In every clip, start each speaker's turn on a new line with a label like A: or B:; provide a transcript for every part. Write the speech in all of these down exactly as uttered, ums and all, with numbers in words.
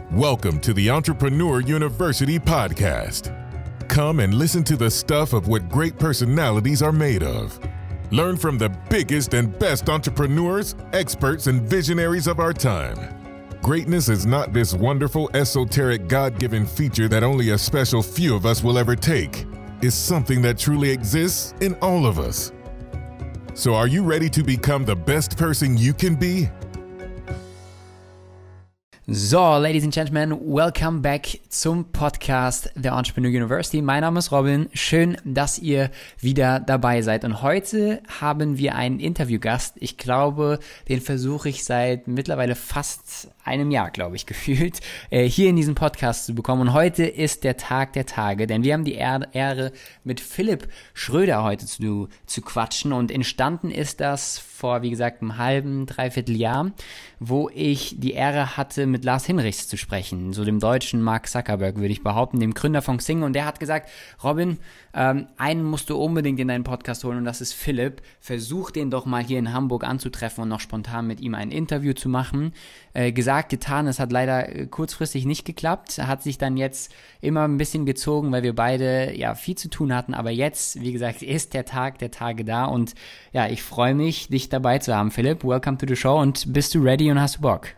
A: Welcome to the Entrepreneur University podcast. Come and listen to the stuff of what great personalities are made of. Learn from the biggest and best entrepreneurs, experts, and visionaries of our time. Greatness is not this wonderful, esoteric, God-given feature that only a special few of us will ever take. It's something that truly exists in all of us. So are you ready to become the best person you can be?
B: So, Ladies and Gentlemen, welcome back zum Podcast der Entrepreneur University. Mein Name ist Robin. Schön, dass ihr wieder dabei seid. Und heute haben wir einen Interviewgast. Ich glaube, den versuche ich seit mittlerweile fast einem Jahr, glaube ich, gefühlt, äh, hier in diesem Podcast zu bekommen. Und heute ist der Tag der Tage, denn wir haben die Ehre, mit Philipp Schröder heute zu, zu quatschen. Und entstanden ist das vor, wie gesagt, einem halben, dreiviertel Jahr, wo ich die Ehre hatte, mit Lars Hinrichs zu sprechen, so dem deutschen Mark Zuckerberg, würde ich behaupten, dem Gründer von Xing. Und der hat gesagt, Robin, ähm, einen musst du unbedingt in deinen Podcast holen und das ist Philipp. Versuch den doch mal hier in Hamburg anzutreffen und noch spontan mit ihm ein Interview zu machen. Äh, gesagt, getan, es hat leider äh, kurzfristig nicht geklappt, hat sich dann jetzt immer ein bisschen gezogen, weil wir beide ja viel zu tun hatten, aber jetzt, wie gesagt, ist der Tag der Tage da und ja, ich freue mich, dich dabei zu haben, Philipp. Welcome to the show und bist du ready und hast du Bock?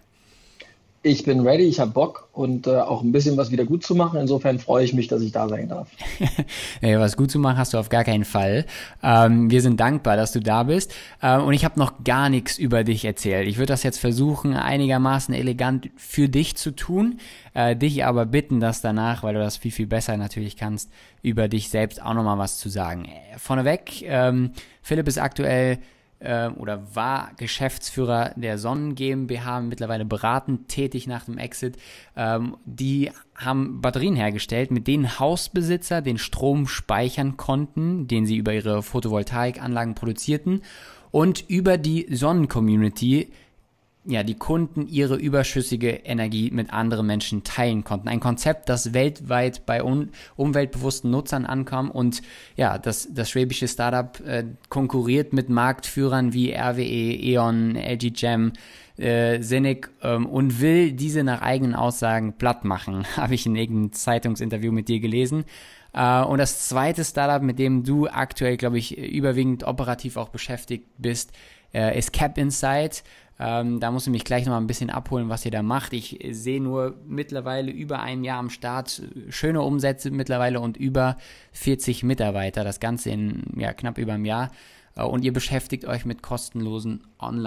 C: Ich bin ready, ich habe Bock und äh, auch ein bisschen was wieder gut zu machen. Insofern freue ich mich, dass ich da sein darf.
B: Ja, was gut zu machen hast du auf gar keinen Fall. Ähm, wir sind dankbar, dass du da bist. Ähm, und ich habe noch gar nichts über dich erzählt. Ich würde das jetzt versuchen, einigermaßen elegant für dich zu tun. Äh, dich aber bitten, dass danach, weil du das viel, viel besser natürlich kannst, über dich selbst auch nochmal was zu sagen. Äh, vorneweg, ähm, Philipp ist aktuell oder war Geschäftsführer der Sonnen GmbH, mittlerweile beratend tätig nach dem Exit. Ähm, die haben Batterien hergestellt, mit denen Hausbesitzer den Strom speichern konnten, den sie über ihre Photovoltaikanlagen produzierten und über die Sonnen-Community ja, die Kunden ihre überschüssige Energie mit anderen Menschen teilen konnten. Ein Konzept, das weltweit bei un- umweltbewussten Nutzern ankam und ja, das, das schwäbische Startup äh, konkurriert mit Marktführern wie R W E, E.ON, L G Chem, äh, Sinnig ähm, und will diese nach eigenen Aussagen platt machen, habe ich in irgendeinem Zeitungsinterview mit dir gelesen. Uh, und das zweite Startup, mit dem du aktuell, glaube ich, überwiegend operativ auch beschäftigt bist, uh, ist Cap Insight. Um, da musst du mich gleich noch mal ein bisschen abholen, was ihr da macht. Ich sehe nur mittlerweile über ein Jahr am Start, schöne Umsätze mittlerweile und über vierzig Mitarbeiter, das Ganze in ja, knapp über einem Jahr. Uh, und ihr beschäftigt euch mit kostenlosen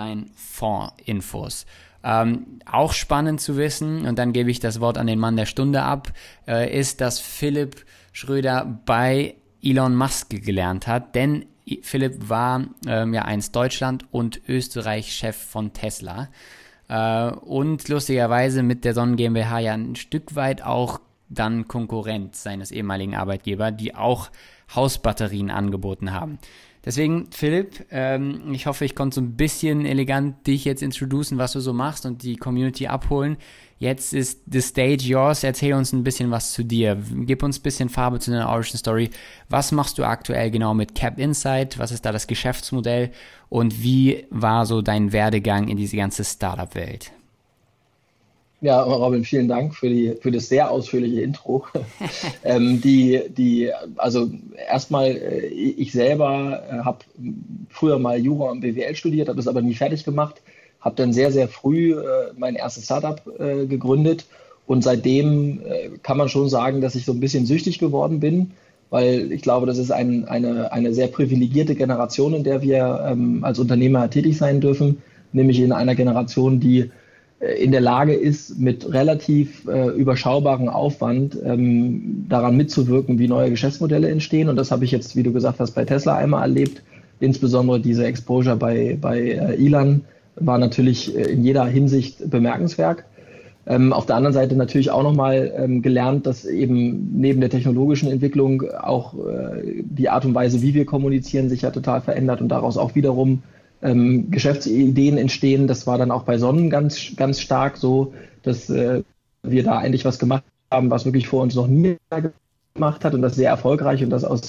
B: Online-Fonds-Infos. Ähm, auch spannend zu wissen, und dann gebe ich das Wort an den Mann der Stunde ab, äh, ist, dass Philipp Schröder bei Elon Musk gelernt hat, denn Philipp war ähm, ja einst Deutschland- und Österreich-Chef von Tesla äh, und lustigerweise mit der Sonnen GmbH ja ein Stück weit auch dann Konkurrent seines ehemaligen Arbeitgebers, die auch Hausbatterien angeboten haben. Deswegen, Philipp, ähm, ich hoffe, ich konnte so ein bisschen elegant dich jetzt introducen, was du so machst und die Community abholen. Jetzt ist the stage yours. Erzähl uns ein bisschen was zu dir. Gib uns ein bisschen Farbe zu deiner Origin Story. Was machst du aktuell genau mit Cap Insight? Was ist da das Geschäftsmodell? Und wie war so dein Werdegang in diese ganze Startup-Welt?
C: Ja, Robin, vielen Dank für die für das sehr ausführliche Intro. ähm, die die also erstmal äh, ich selber äh, habe früher mal Jura und B W L studiert, habe das aber nie fertig gemacht, habe dann sehr sehr früh äh, mein erstes Startup äh, gegründet und seitdem äh, kann man schon sagen, dass ich so ein bisschen süchtig geworden bin, weil ich glaube, das ist ein, eine eine sehr privilegierte Generation, in der wir ähm, als Unternehmer tätig sein dürfen, nämlich in einer Generation, die in der Lage ist, mit relativ äh, überschaubarem Aufwand ähm, daran mitzuwirken, wie neue Geschäftsmodelle entstehen. Und das habe ich jetzt, wie du gesagt hast, bei Tesla einmal erlebt. Insbesondere diese Exposure bei, bei äh, Elon war natürlich äh, in jeder Hinsicht bemerkenswert. Ähm, auf der anderen Seite natürlich auch nochmal ähm, gelernt, dass eben neben der technologischen Entwicklung auch äh, die Art und Weise, wie wir kommunizieren, sich ja total verändert und daraus auch wiederum Ähm, Geschäftsideen entstehen. Das war dann auch bei Sonnen ganz, ganz stark so, dass äh, wir da eigentlich was gemacht haben, was wirklich vor uns noch nie gemacht hat und das sehr erfolgreich und das aus,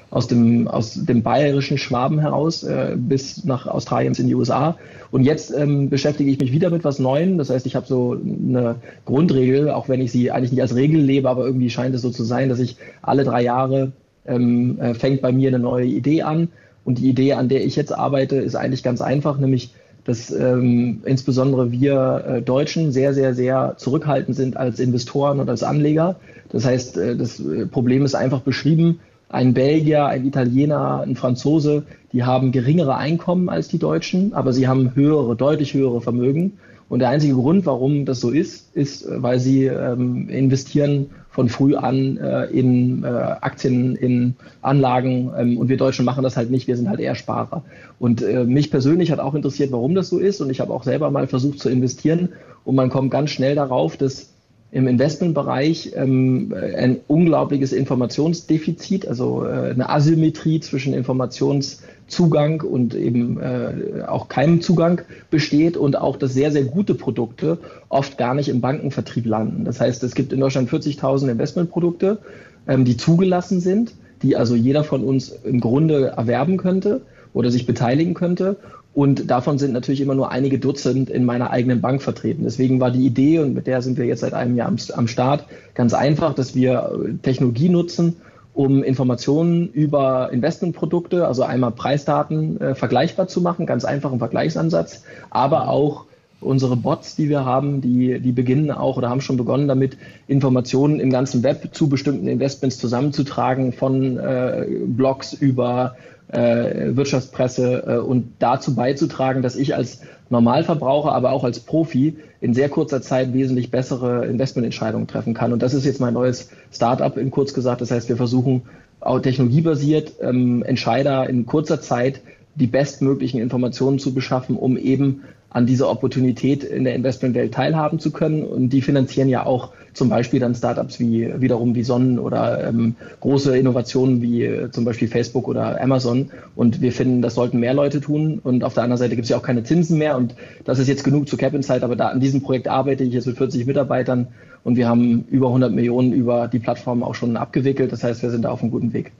C: aus dem, aus dem bayerischen Schwaben heraus äh, bis nach Australien in die U S A. Und jetzt ähm, beschäftige ich mich wieder mit was Neuem. Das heißt, ich habe so eine Grundregel, auch wenn ich sie eigentlich nicht als Regel lebe, aber irgendwie scheint es so zu sein, dass ich alle drei Jahre ähm, äh, fängt bei mir eine neue Idee an. Und die Idee, an der ich jetzt arbeite, ist eigentlich ganz einfach, nämlich dass ähm, insbesondere wir äh, Deutschen sehr, sehr, sehr zurückhaltend sind als Investoren und als Anleger. Das heißt, äh, das Problem ist einfach beschrieben. Ein Belgier, ein Italiener, ein Franzose, die haben geringere Einkommen als die Deutschen, aber sie haben höhere, deutlich höhere Vermögen. Und der einzige Grund, warum das so ist, ist, weil sie ähm, investieren von früh an äh, in äh, Aktien, in Anlagen. Ähm, und wir Deutschen machen das halt nicht, wir sind halt eher Sparer. Und äh, mich persönlich hat auch interessiert, warum das so ist. Und ich habe auch selber mal versucht zu investieren. Und man kommt ganz schnell darauf, dass im Investmentbereich ähm, ein unglaubliches Informationsdefizit, also äh, eine Asymmetrie zwischen Informationszugang und eben äh, auch keinem Zugang besteht und auch, dass sehr, sehr gute Produkte oft gar nicht im Bankenvertrieb landen. Das heißt, es gibt in Deutschland vierzigtausend Investmentprodukte, ähm, die zugelassen sind, die also jeder von uns im Grunde erwerben könnte oder sich beteiligen könnte. Und davon sind natürlich immer nur einige Dutzend in meiner eigenen Bank vertreten. Deswegen war die Idee, und mit der sind wir jetzt seit einem Jahr am, am Start, ganz einfach, dass wir Technologie nutzen, um Informationen über Investmentprodukte, also einmal Preisdaten, äh, vergleichbar zu machen, ganz einfachen Vergleichsansatz, aber auch unsere Bots, die wir haben, die, die beginnen auch oder haben schon begonnen damit, Informationen im ganzen Web zu bestimmten Investments zusammenzutragen, von äh, Blogs über äh, Wirtschaftspresse äh, und dazu beizutragen, dass ich als Normalverbraucher, aber auch als Profi in sehr kurzer Zeit wesentlich bessere Investmententscheidungen treffen kann. Und das ist jetzt mein neues Startup in kurz gesagt. Das heißt, wir versuchen auch technologiebasiert ähm, Entscheider in kurzer Zeit die bestmöglichen Informationen zu beschaffen, um eben an dieser Opportunität in der Investmentwelt teilhaben zu können. Und die finanzieren ja auch zum Beispiel dann Startups wie wiederum wie Sonnen oder ähm, große Innovationen wie äh, zum Beispiel Facebook oder Amazon. Und wir finden, das sollten mehr Leute tun. Und auf der anderen Seite gibt es ja auch keine Zinsen mehr. Und das ist jetzt genug zu Cap Insight. Aber da an diesem Projekt arbeite ich jetzt mit vierzig Mitarbeitern und wir haben über hundert Millionen über die Plattform auch schon abgewickelt. Das heißt, wir sind da auf einem guten Weg.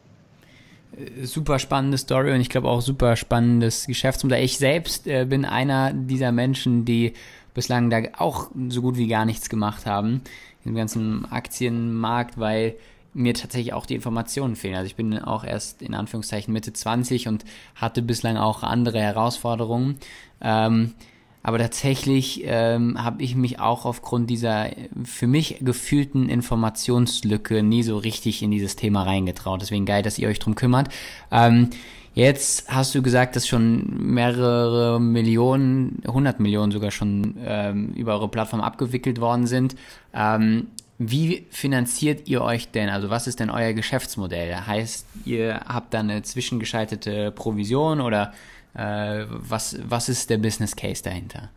B: Super spannende Story und ich glaube auch super spannendes Geschäftsmodell. Ich selbst äh, bin einer dieser Menschen, die bislang da auch so gut wie gar nichts gemacht haben im ganzen Aktienmarkt, weil mir tatsächlich auch die Informationen fehlen. Also ich bin auch erst in Anführungszeichen Mitte zwanzig und hatte bislang auch andere Herausforderungen. Ähm, aber tatsächlich ähm, habe ich mich auch aufgrund dieser für mich gefühlten Informationslücke nie so richtig in dieses Thema reingetraut. Deswegen geil, dass ihr euch drum kümmert. Ähm, jetzt hast du gesagt, dass schon mehrere Millionen, hundert Millionen sogar schon ähm, über eure Plattform abgewickelt worden sind. Ähm, wie finanziert ihr euch denn? Also was ist denn euer Geschäftsmodell? Heißt, ihr habt da eine zwischengeschaltete Provision oder äh, was, was ist der Business Case dahinter?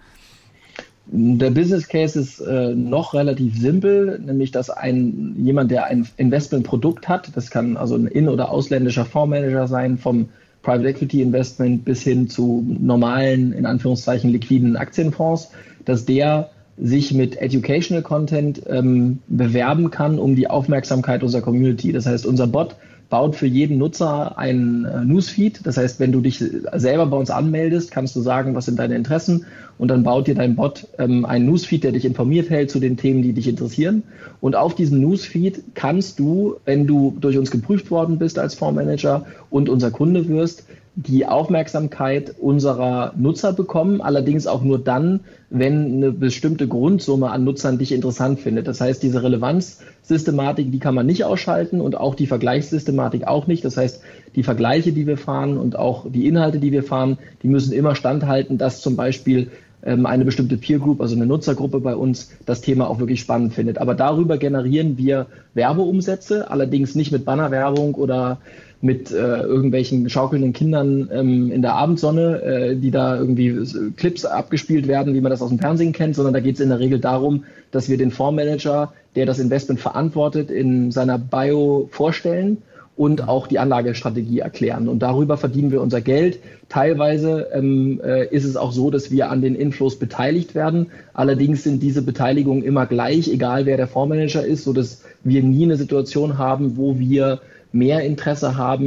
C: Der Business Case ist äh, noch relativ simpel, nämlich dass ein jemand, der ein Investmentprodukt hat, das kann also ein in- oder ausländischer Fondsmanager sein, vom Private Equity Investment bis hin zu normalen, in Anführungszeichen liquiden Aktienfonds, dass der sich mit Educational Content ähm, bewerben kann um die Aufmerksamkeit unserer Community. Das heißt, unser Bot baut für jeden Nutzer einen äh, Newsfeed. Das heißt, wenn du dich selber bei uns anmeldest, kannst du sagen, was sind deine Interessen, und dann baut dir dein Bot ähm, einen Newsfeed, der dich informiert hält zu den Themen, die dich interessieren. Und auf diesem Newsfeed kannst du, wenn du durch uns geprüft worden bist als Fondsmanager und unser Kunde wirst, die Aufmerksamkeit unserer Nutzer bekommen, allerdings auch nur dann, wenn eine bestimmte Grundsumme an Nutzern dich interessant findet. Das heißt, diese Relevanzsystematik, die kann man nicht ausschalten und auch die Vergleichssystematik auch nicht. Das heißt, die Vergleiche, die wir fahren und auch die Inhalte, die wir fahren, die müssen immer standhalten, dass zum Beispiel ähm, eine bestimmte Peer Group, also eine Nutzergruppe bei uns, das Thema auch wirklich spannend findet. Aber darüber generieren wir Werbeumsätze, allerdings nicht mit Bannerwerbung oder mit äh, irgendwelchen schaukelnden Kindern ähm, in der Abendsonne, äh, die da irgendwie Clips abgespielt werden, wie man das aus dem Fernsehen kennt, sondern da geht es in der Regel darum, dass wir den Fondsmanager, der das Investment verantwortet, in seiner Bio vorstellen und auch die Anlagestrategie erklären. Und darüber verdienen wir unser Geld. Teilweise ähm, äh, ist es auch so, dass wir an den Inflows beteiligt werden. Allerdings sind diese Beteiligungen immer gleich, egal wer der Fondsmanager ist, sodass wir nie eine Situation haben, wo wir mehr Interesse haben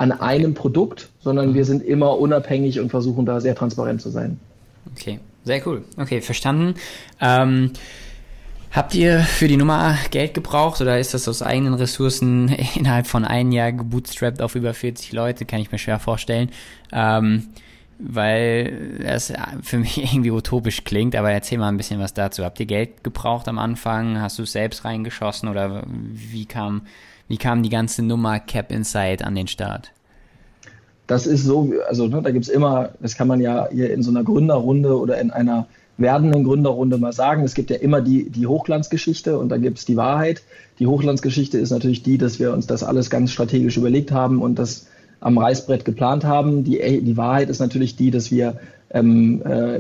C: an einem Produkt, sondern wir sind immer unabhängig und versuchen da sehr transparent zu sein.
B: Okay, sehr cool. Okay, verstanden. Ähm, habt ihr für die Nummer Geld gebraucht oder ist das aus eigenen Ressourcen innerhalb von einem Jahr gebootstrapped auf über vierzig Leute? Kann ich mir schwer vorstellen, ähm, weil es für mich irgendwie utopisch klingt, aber erzähl mal ein bisschen was dazu. Habt ihr Geld gebraucht am Anfang? Hast du es selbst reingeschossen oder wie kam, wie kam die ganze Nummer Cap Insight an den Start?
C: Das ist so, also ne, da gibt es immer, das kann man ja hier in so einer Gründerrunde oder in einer werdenden Gründerrunde mal sagen, es gibt ja immer die, die Hochglanzgeschichte und dann gibt es die Wahrheit. Die Hochglanzgeschichte ist natürlich die, dass wir uns das alles ganz strategisch überlegt haben und das am Reißbrett geplant haben. Die, die Wahrheit ist natürlich die, dass wir ähm,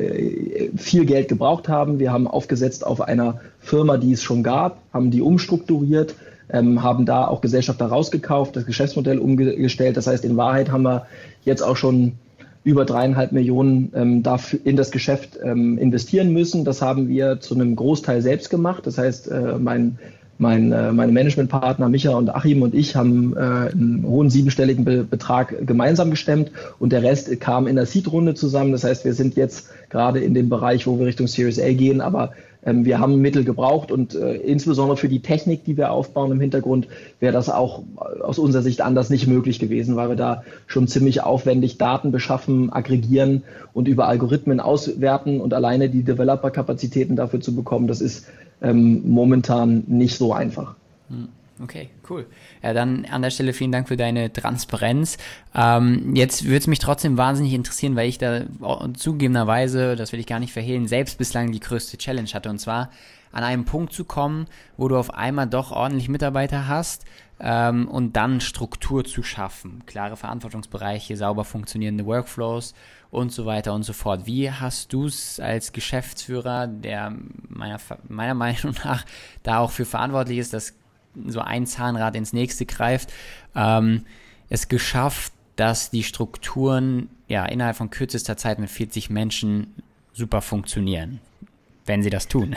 C: äh, viel Geld gebraucht haben. Wir haben aufgesetzt auf einer Firma, die es schon gab, haben die umstrukturiert, ähm, haben da auch Gesellschafter rausgekauft, das Geschäftsmodell umgestellt. Das heißt, in Wahrheit haben wir jetzt auch schon über dreieinhalb Millionen ähm, dafür in das Geschäft ähm, investieren müssen. Das haben wir zu einem Großteil selbst gemacht. Das heißt, äh, mein Mein, äh, meine Managementpartner Micha und Achim und ich haben äh, einen hohen siebenstelligen Be- Betrag gemeinsam gestemmt und der Rest kam in der Seed-Runde zusammen. Das heißt, wir sind jetzt gerade in dem Bereich, wo wir Richtung Series A gehen, aber ähm, wir haben Mittel gebraucht und äh, insbesondere für die Technik, die wir aufbauen im Hintergrund, wäre das auch aus unserer Sicht anders nicht möglich gewesen, weil wir da schon ziemlich aufwendig Daten beschaffen, aggregieren und über Algorithmen auswerten und alleine die Developer-Kapazitäten dafür zu bekommen, das ist Ähm, momentan nicht so einfach.
B: Okay, cool. Ja, dann an der Stelle vielen Dank für deine Transparenz. Ähm, jetzt würde es mich trotzdem wahnsinnig interessieren, weil ich da zugegebenerweise, das will ich gar nicht verhehlen, selbst bislang die größte Challenge hatte. Und zwar an einen Punkt zu kommen, wo du auf einmal doch ordentlich Mitarbeiter hast ähm, und dann Struktur zu schaffen. Klare Verantwortungsbereiche, sauber funktionierende Workflows und so weiter und so fort. Wie hast du es als Geschäftsführer, der meiner, meiner Meinung nach da auch für verantwortlich ist, dass so ein Zahnrad ins nächste greift, ähm, es geschafft, dass die Strukturen ja innerhalb von kürzester Zeit mit vierzig Menschen super funktionieren, wenn sie das tun?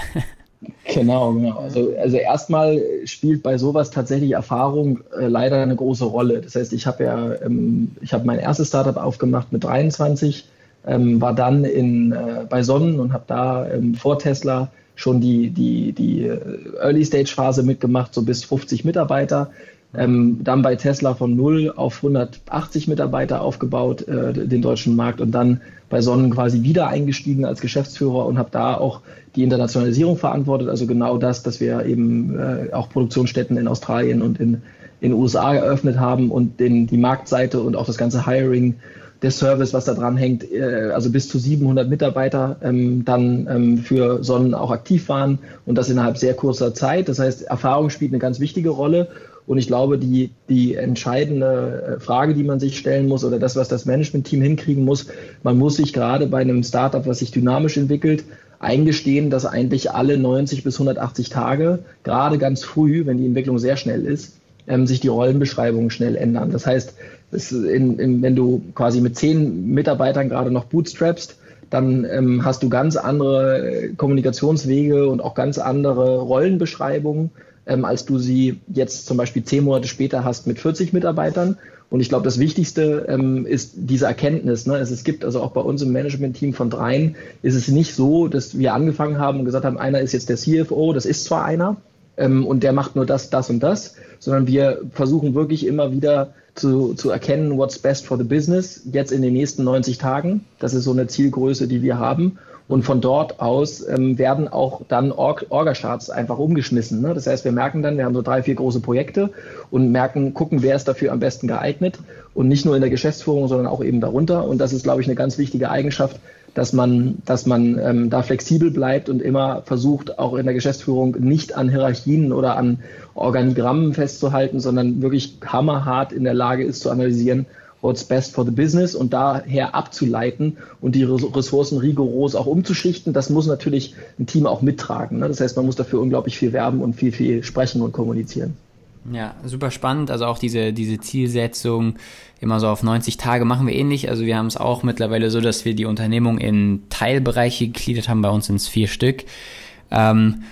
C: Genau, genau. Also, also erstmal spielt bei sowas tatsächlich Erfahrung äh, leider eine große Rolle. Das heißt, ich habe ja, ähm, ich habe mein erstes Startup aufgemacht mit dreiundzwanzig, ähm, war dann in, äh, bei Sonnen und habe da ähm, vor Tesla schon die, die, die Early-Stage-Phase mitgemacht, so bis fünfzig Mitarbeiter. Ähm, dann bei Tesla von null auf hundertachtzig Mitarbeiter aufgebaut, äh, den deutschen Markt, und dann bei Sonnen quasi wieder eingestiegen als Geschäftsführer und habe da auch die Internationalisierung verantwortet, also genau das, dass wir eben äh, auch Produktionsstätten in Australien und in in den U S A eröffnet haben und den, die Marktseite und auch das ganze Hiring, der Service, was da dran hängt, äh, also bis zu siebenhundert Mitarbeiter ähm, dann ähm, für Sonnen auch aktiv waren und das innerhalb sehr kurzer Zeit. Das heißt, Erfahrung spielt eine ganz wichtige Rolle. Und ich glaube, die, die entscheidende Frage, die man sich stellen muss oder das, was das Management-Team hinkriegen muss, man muss sich gerade bei einem Startup, was sich dynamisch entwickelt, eingestehen, dass eigentlich alle neunzig bis hundertachtzig Tage, gerade ganz früh, wenn die Entwicklung sehr schnell ist, ähm, sich die Rollenbeschreibungen schnell ändern. Das heißt, das in, in, wenn du quasi mit zehn Mitarbeitern gerade noch bootstrappst, dann ähm, hast du ganz andere Kommunikationswege und auch ganz andere Rollenbeschreibungen, Ähm, als du sie jetzt zum Beispiel zehn Monate später hast mit vierzig Mitarbeitern. Und ich glaube, das Wichtigste ähm, ist diese Erkenntnis. Ne? Es, es gibt also auch bei uns im Management-Team von dreien, ist es nicht so, dass wir angefangen haben und gesagt haben, einer ist jetzt der C F O, das ist zwar einer, ähm, und der macht nur das, das und das, sondern wir versuchen wirklich immer wieder zu, zu erkennen, what's best for the business, jetzt in den nächsten neunzig Tagen. Das ist so eine Zielgröße, die wir haben. Und von dort aus ähm, werden auch dann Org- Orga-Charts einfach umgeschmissen. Ne? Das heißt, wir merken dann, wir haben so drei, vier große Projekte und merken, gucken, wer ist dafür am besten geeignet. Und nicht nur in der Geschäftsführung, sondern auch eben darunter. Und das ist, glaube ich, eine ganz wichtige Eigenschaft, dass man, dass man ähm, da flexibel bleibt und immer versucht, auch in der Geschäftsführung nicht an Hierarchien oder an Organigrammen festzuhalten, sondern wirklich hammerhart in der Lage ist zu analysieren, what's best for the business und daher abzuleiten und die Ressourcen rigoros auch umzuschichten. Das muss natürlich ein Team auch mittragen. Ne? Das heißt, man muss dafür unglaublich viel werben und viel, viel sprechen und kommunizieren.
B: Ja, super spannend. Also auch diese, diese Zielsetzung immer so auf neunzig Tage machen wir ähnlich. Also wir haben es auch mittlerweile so, dass wir die Unternehmung in Teilbereiche gegliedert haben. Bei uns sind es vier Stück. Ähm,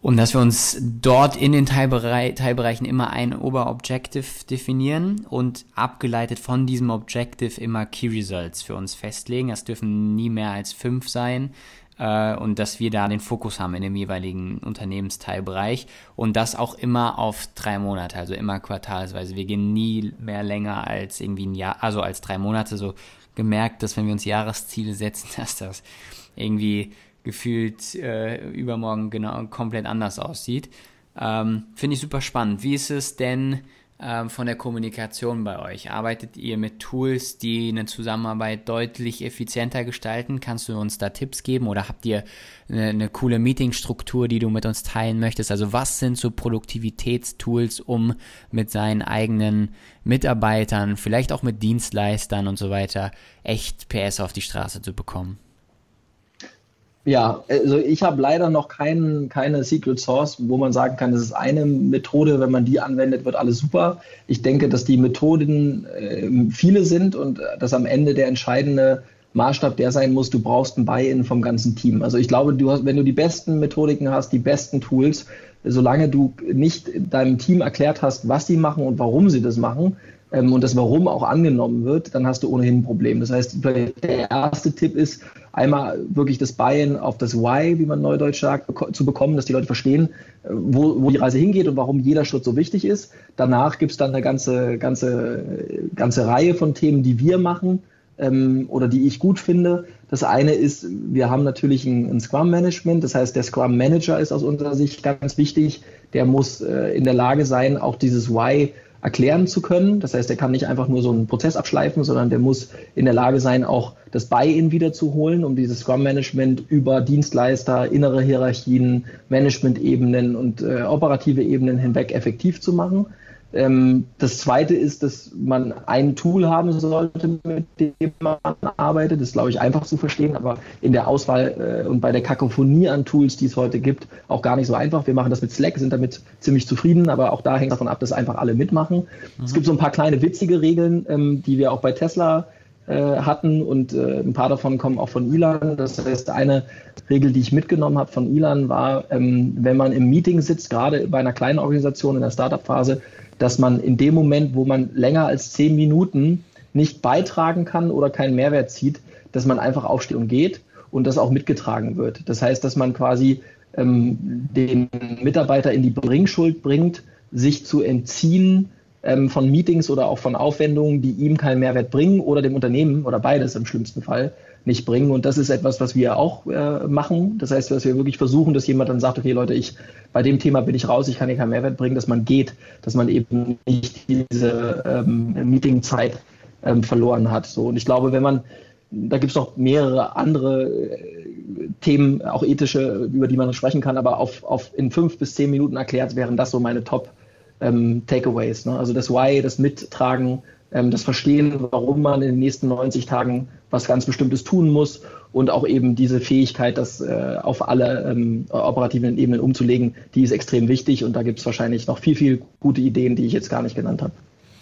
B: Und dass wir uns dort in den Teilberei- Teilbereichen immer ein Oberobjective definieren und abgeleitet von diesem Objective immer Key Results für uns festlegen. Das dürfen nie mehr als fünf sein. Und dass wir da den Fokus haben in dem jeweiligen Unternehmensteilbereich und das auch immer auf drei Monate, also immer quartalsweise. Wir gehen nie mehr länger als irgendwie ein Jahr, also als drei Monate. So gemerkt, dass wenn wir uns Jahresziele setzen, dass das irgendwie gefühlt äh, übermorgen genau komplett anders aussieht. Ähm, finde ich super spannend. Wie ist es denn ähm, von der Kommunikation bei euch? Arbeitet ihr mit Tools, die eine Zusammenarbeit deutlich effizienter gestalten? Kannst du uns da Tipps geben oder habt ihr eine, eine coole Meetingstruktur, die du mit uns teilen möchtest? Also was sind so Produktivitätstools, um mit seinen eigenen Mitarbeitern, vielleicht auch mit Dienstleistern und so weiter, echt P S auf die Straße zu bekommen?
C: Ja, also ich habe leider noch kein, keine Secret Sauce, wo man sagen kann, das ist eine Methode, wenn man die anwendet, wird alles super. Ich denke, dass die Methoden äh, viele sind und dass am Ende der entscheidende Maßstab der sein muss, du brauchst ein Buy-in vom ganzen Team. Also ich glaube, du hast, wenn du die besten Methodiken hast, die besten Tools, solange du nicht deinem Team erklärt hast, was sie machen und warum sie das machen, und das Warum auch angenommen wird, dann hast du ohnehin ein Problem. Das heißt, der erste Tipp ist, einmal wirklich das Buy-in auf das Why, wie man neudeutsch sagt, zu bekommen, dass die Leute verstehen, wo, wo die Reise hingeht und warum jeder Schritt so wichtig ist. Danach gibt es dann eine ganze, ganze, ganze Reihe von Themen, die wir machen ähm, oder die ich gut finde. Das eine ist, wir haben natürlich ein, ein Scrum-Management, das heißt, der Scrum-Manager ist aus unserer Sicht ganz wichtig. Der muss äh, in der Lage sein, auch dieses Why erklären zu können. Das heißt, er kann nicht einfach nur so einen Prozess abschleifen, sondern der muss in der Lage sein, auch das Buy-in wieder zu holen, um dieses Scrum-Management über Dienstleister, innere Hierarchien, Management-Ebenen und äh, operative Ebenen hinweg effektiv zu machen. Ähm, das Zweite ist, dass man ein Tool haben sollte, mit dem man arbeitet. Das ist, glaube ich, einfach zu verstehen, aber in der Auswahl äh, und bei der Kakophonie an Tools, die es heute gibt, auch gar nicht so einfach. Wir machen das mit Slack, sind damit ziemlich zufrieden, aber auch da hängt davon ab, dass einfach alle mitmachen. Mhm. Es gibt so ein paar kleine witzige Regeln, ähm, die wir auch bei Tesla äh, hatten und äh, ein paar davon kommen auch von Ilan. Das heißt, eine Regel, die ich mitgenommen habe von Ilan war, ähm, wenn man im Meeting sitzt, gerade bei einer kleinen Organisation in der Startup-Phase, dass man in dem Moment, wo man länger als zehn Minuten nicht beitragen kann oder keinen Mehrwert zieht, dass man einfach aufsteht und geht und das auch mitgetragen wird. Das heißt, dass man quasi ähm, den Mitarbeiter in die Bringschuld bringt, sich zu entziehen ähm, von Meetings oder auch von Aufwendungen, die ihm keinen Mehrwert bringen oder dem Unternehmen oder beides im schlimmsten Fall nicht bringen. Und das ist etwas, was wir auch äh, machen. Das heißt, dass wir wirklich versuchen, dass jemand dann sagt, okay Leute, ich bei dem Thema bin ich raus, ich kann hier keinen Mehrwert bringen, dass man geht, dass man eben nicht diese ähm, Meetingzeit ähm, verloren hat. So, und ich glaube, wenn man, da gibt es noch mehrere andere äh, Themen, auch ethische, über die man sprechen kann, aber auf, auf in fünf bis zehn Minuten erklärt, wären das so meine Top ähm, Takeaways. Ne? Also das Why, das Mittragen, das Verstehen, warum man in den nächsten neunzig Tagen was ganz Bestimmtes tun muss und auch eben diese Fähigkeit, das äh, auf alle ähm, operativen Ebenen umzulegen, die ist extrem wichtig und da gibt es wahrscheinlich noch viel, viel gute Ideen, die ich jetzt gar nicht genannt habe.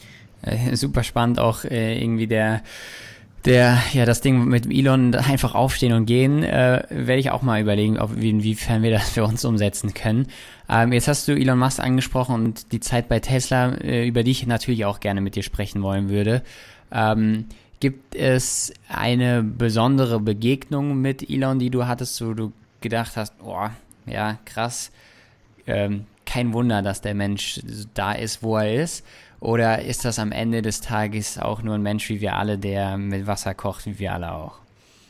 B: Äh, super spannend auch äh, irgendwie der Der, ja, das Ding mit Elon, einfach aufstehen und gehen, äh, werde ich auch mal überlegen, ob, inwiefern wir das für uns umsetzen können. Ähm, jetzt hast du Elon Musk angesprochen und die Zeit bei Tesla, äh, über die ich natürlich auch gerne mit dir sprechen wollen würde. Ähm, gibt es eine besondere Begegnung mit Elon, die du hattest, wo du gedacht hast, oh, ja, krass, ähm, kein Wunder, dass der Mensch da ist, wo er ist? Oder ist das am Ende des Tages auch nur ein Mensch wie wir alle, der mit Wasser kocht, wie wir alle auch?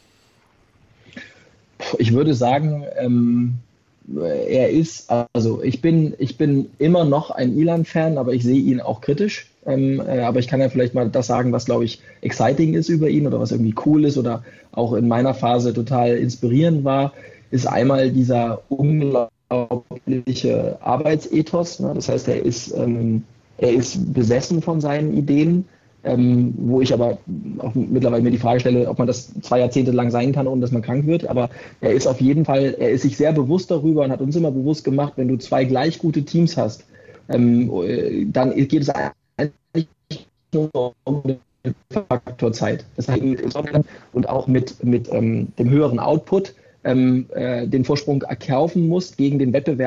C: Ich würde sagen, ähm, er ist, also ich bin, ich bin immer noch ein Elon-Fan, aber ich sehe ihn auch kritisch. Ähm, äh, aber ich kann ja vielleicht mal das sagen, was, glaube ich, exciting ist über ihn oder was irgendwie cool ist oder auch in meiner Phase total inspirierend war, ist einmal dieser unglaubliche Arbeitsethos. Ne? Das heißt, er ist... Ähm, Er ist besessen von seinen Ideen, ähm, wo ich aber auch mittlerweile mir die Frage stelle, ob man das zwei Jahrzehnte lang sein kann, ohne dass man krank wird. Aber er ist auf jeden Fall, er ist sich sehr bewusst darüber und hat uns immer bewusst gemacht, wenn du zwei gleich gute Teams hast, ähm, dann geht es eigentlich nur um den Faktor Zeit. Das heißt, und auch mit, mit ähm, dem höheren Output ähm, äh, den Vorsprung erkaufen musst gegen den Wettbewerb,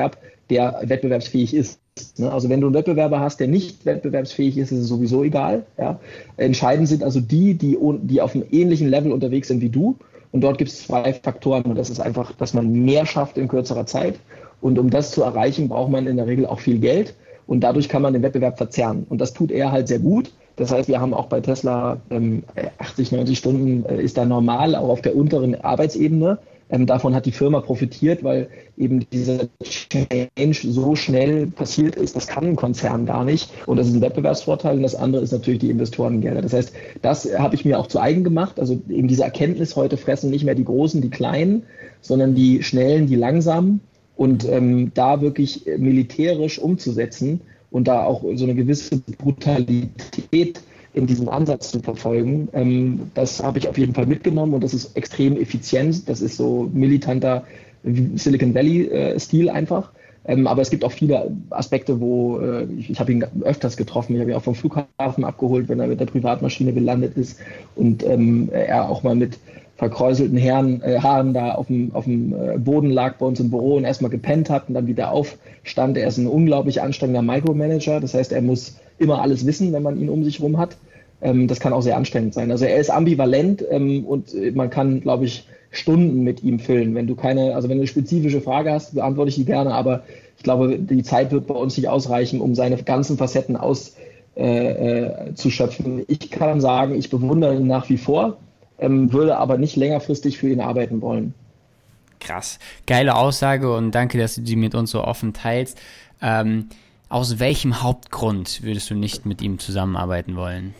C: der wettbewerbsfähig ist. Also wenn du einen Wettbewerber hast, der nicht wettbewerbsfähig ist, ist es sowieso egal. Ja. Entscheidend sind also die, die, die auf einem ähnlichen Level unterwegs sind wie du. Und dort gibt es zwei Faktoren. Und das ist einfach, dass man mehr schafft in kürzerer Zeit. Und um das zu erreichen, braucht man in der Regel auch viel Geld. Und dadurch kann man den Wettbewerb verzerren. Und das tut er halt sehr gut. Das heißt, wir haben auch bei Tesla ähm, achtzig, neunzig Stunden äh, ist da normal, auch auf der unteren Arbeitsebene. Ähm, davon hat die Firma profitiert, weil eben dieser Change so schnell passiert ist. Das kann ein Konzern gar nicht. Und das ist ein Wettbewerbsvorteil. Und das andere ist natürlich die Investorengelder. Das heißt, das habe ich mir auch zu eigen gemacht. Also eben diese Erkenntnis, heute fressen nicht mehr die Großen, die Kleinen, sondern die Schnellen, die Langsamen. Und ähm, da wirklich militärisch umzusetzen und da auch so eine gewisse Brutalität in diesem Ansatz zu verfolgen, ähm, das habe ich auf jeden Fall mitgenommen und das ist extrem effizient. Das ist so militanter Silicon Valley-Stil einfach. Ähm, aber es gibt auch viele Aspekte, wo äh, ich, ich habe ihn öfters getroffen. Ich habe ihn auch vom Flughafen abgeholt, wenn er mit der Privatmaschine gelandet ist und ähm, er auch mal mit verkräuselten Herren, äh, Haaren da auf dem, auf dem äh, Boden lag bei uns im Büro und erstmal gepennt hat und dann wieder aufstand. Er ist ein unglaublich anstrengender Micromanager. Das heißt, er muss immer alles wissen, wenn man ihn um sich rum hat. Ähm, das kann auch sehr anstrengend sein. Also er ist ambivalent ähm, und man kann, glaube ich, Stunden mit ihm füllen. Wenn du keine, also wenn du eine spezifische Frage hast, beantworte ich die gerne, aber ich glaube, die Zeit wird bei uns nicht ausreichen, um seine ganzen Facetten auszuschöpfen. Äh, ich kann sagen, ich bewundere ihn nach wie vor. Ähm, würde aber nicht längerfristig für ihn arbeiten wollen.
B: Krass. Geile Aussage und danke, dass du die mit uns so offen teilst. Ähm, aus welchem Hauptgrund würdest du nicht mit ihm zusammenarbeiten wollen?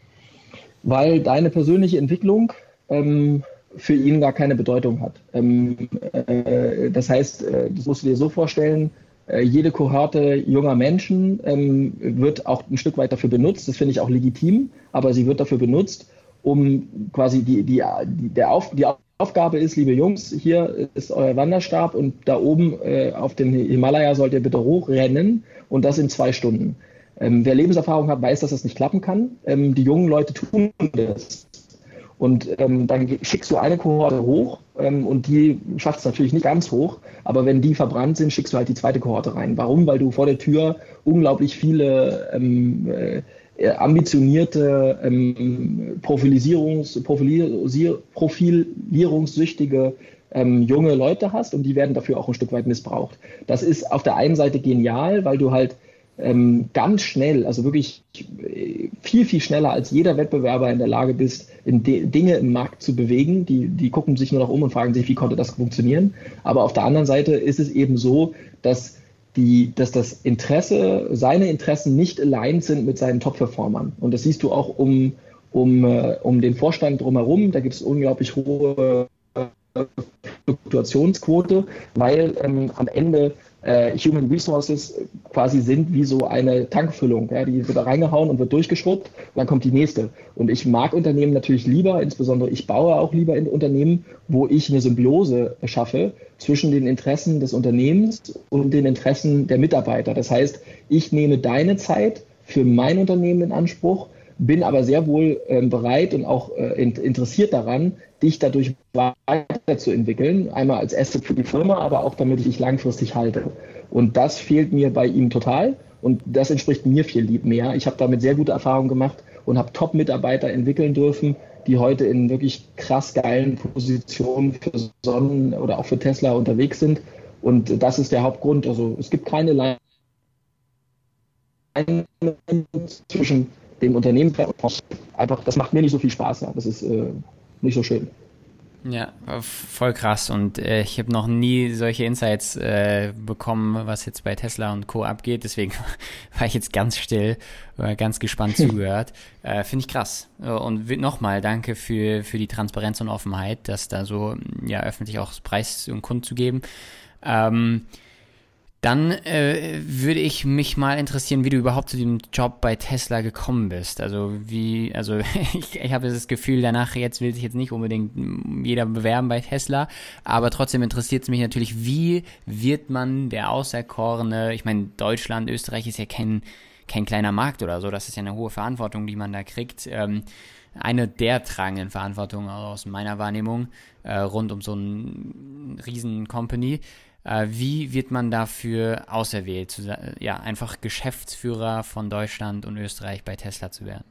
C: Weil deine persönliche Entwicklung ähm, für ihn gar keine Bedeutung hat. Ähm, äh, das heißt, äh, das musst du dir so vorstellen, äh, jede Kohorte junger Menschen ähm, wird auch ein Stück weit dafür benutzt. Das finde ich auch legitim, aber sie wird dafür benutzt, um quasi die, die, die, der Auf, die Aufgabe ist, liebe Jungs, hier ist euer Wanderstab und da oben äh, auf den Himalaya sollt ihr bitte hochrennen und das in zwei Stunden. Ähm, wer Lebenserfahrung hat, weiß, dass das nicht klappen kann. Ähm, die jungen Leute tun das. Und ähm, dann schickst du eine Kohorte hoch ähm, und die schafft es natürlich nicht ganz hoch, aber wenn die verbrannt sind, schickst du halt die zweite Kohorte rein. Warum? Weil du vor der Tür unglaublich viele ähm, äh, ambitionierte, ähm, Profilisierungs, Profilier, profilierungssüchtige ähm, junge Leute hast und die werden dafür auch ein Stück weit missbraucht. Das ist auf der einen Seite genial, weil du halt ähm, ganz schnell, also wirklich viel, viel schneller als jeder Wettbewerber in der Lage bist, in de- Dinge im Markt zu bewegen. Die, die gucken sich nur noch um und fragen sich, wie konnte das funktionieren? Aber auf der anderen Seite ist es eben so, dass Die, dass das Interesse, seine Interessen nicht aligned sind mit seinen Top-Performern. Und das siehst du auch um, um, um den Vorstand drumherum. Da gibt es unglaublich hohe Fluktuationsquote, weil ähm, am Ende äh, Human Resources quasi sind wie so eine Tankfüllung. Ja, die wird da reingehauen und wird durchgeschrubbt und dann kommt die nächste. Und ich mag Unternehmen natürlich lieber, insbesondere ich baue auch lieber in Unternehmen, wo ich eine Symbiose schaffe zwischen den Interessen des Unternehmens und den Interessen der Mitarbeiter. Das heißt, ich nehme deine Zeit für mein Unternehmen in Anspruch, bin aber sehr wohl äh, bereit und auch äh, interessiert daran, dich dadurch weiterzuentwickeln. Einmal als Asset für die Firma, aber auch damit ich dich langfristig halte. Und das fehlt mir bei ihm total und das entspricht mir viel lieb mehr. Ich habe damit sehr gute Erfahrungen gemacht und habe Top-Mitarbeiter entwickeln dürfen, die heute in wirklich krass geilen Positionen für Sonnen oder auch für Tesla unterwegs sind. Und das ist der Hauptgrund. Also es gibt keine Line zwischen dem Unternehmen. Einfach, das macht mir nicht so viel Spaß. Ja. Das ist äh, nicht so schön.
B: Ja, voll krass und äh, ich habe noch nie solche Insights äh, bekommen, was jetzt bei Tesla und Co. abgeht, deswegen war ich jetzt ganz still, äh, ganz gespannt zugehört. Äh, Finde ich krass und nochmal danke für für die Transparenz und Offenheit, das da so ja öffentlich auch preis und kundzugeben. Ähm, Dann äh, würde ich mich mal interessieren, wie du überhaupt zu dem Job bei Tesla gekommen bist. Also wie, also ich, ich habe das Gefühl, danach jetzt will sich jetzt nicht unbedingt jeder bewerben bei Tesla, aber trotzdem interessiert es mich natürlich, wie wird man der Auserkorene, ich meine, Deutschland, Österreich ist ja kein, kein kleiner Markt oder so, das ist ja eine hohe Verantwortung, die man da kriegt. Ähm, eine der tragenden Verantwortungen aus meiner Wahrnehmung äh, rund um so eine riesen Company. Äh, wie wird man dafür auserwählt, zu, ja, einfach Geschäftsführer von Deutschland und Österreich bei Tesla zu werden?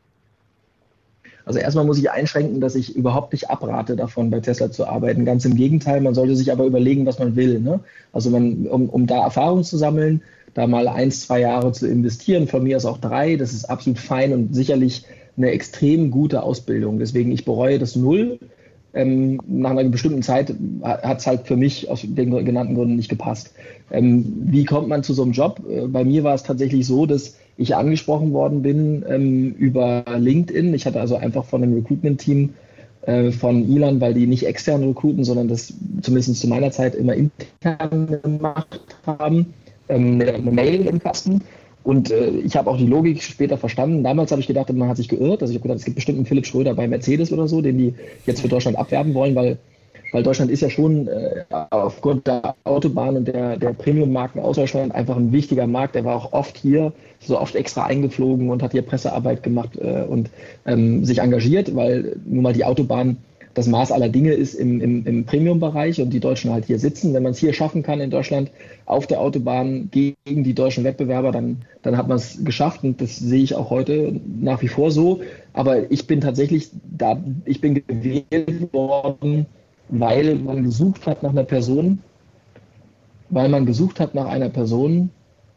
C: Also erstmal muss ich einschränken, dass ich überhaupt nicht abrate davon, bei Tesla zu arbeiten. Ganz im Gegenteil, man sollte sich aber überlegen, was man will. Ne? Also man, um, um da Erfahrung zu sammeln, da mal eins, zwei Jahre zu investieren, von mir aus auch drei, das ist absolut fein und sicherlich eine extrem gute Ausbildung. Deswegen, ich bereue das null. Ähm, nach einer bestimmten Zeit hat es halt für mich aus den genannten Gründen nicht gepasst. Ähm, wie kommt man zu so einem Job? Äh, bei mir war es tatsächlich so, dass ich angesprochen worden bin ähm, über LinkedIn. Ich hatte also einfach von einem Recruitment-Team äh, von Elon, weil die nicht extern recruiten, sondern das zumindest zu meiner Zeit immer intern gemacht haben, ähm, eine, eine Mail im Kasten. Und äh, ich habe auch die Logik später verstanden. Damals habe ich gedacht, man hat sich geirrt. Also ich habe gedacht, es gibt bestimmt einen Philipp Schröder bei Mercedes oder so, den die jetzt für Deutschland abwerben wollen, weil Weil Deutschland ist ja schon äh, aufgrund der Autobahn und der, der Premium-Marken aus Deutschland einfach ein wichtiger Markt. Der war auch oft hier, so oft extra eingeflogen und hat hier Pressearbeit gemacht äh, und ähm, sich engagiert, weil nun mal die Autobahn das Maß aller Dinge ist im, im, im Premium-Bereich und die Deutschen halt hier sitzen. Wenn man es hier schaffen kann in Deutschland auf der Autobahn gegen die deutschen Wettbewerber, dann, dann hat man es geschafft und das sehe ich auch heute nach wie vor so. Aber ich bin tatsächlich da, ich bin gewählt worden, weil man gesucht hat nach einer Person, weil man gesucht hat nach einer Person,